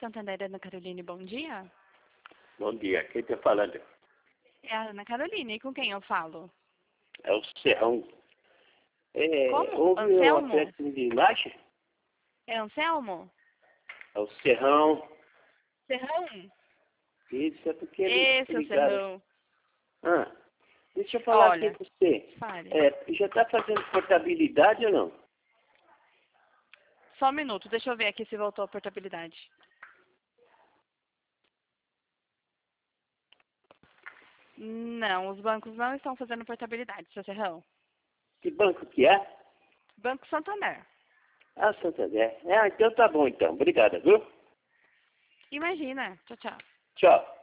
Santander, Ana Caroline, bom dia. Bom dia, quem está falando? É a Ana Caroline, e com quem eu falo? É o Serrão. Como? Houve um Anselmo? acréscimo de imagem? É Anselmo? É o Serrão. Serrão? Isso é porque eles Esse é o ligaram. Serrão. Deixa eu falar Olha, aqui com você. fale. Já está fazendo portabilidade ou não? Só um minuto, deixa eu ver aqui se voltou a portabilidade. Não, os bancos não estão fazendo portabilidade, seu Serrão. Que banco que é? Banco Santander. Ah, Santander. Então tá bom então. Obrigado, viu? Imagina. Tchau, tchau. Tchau.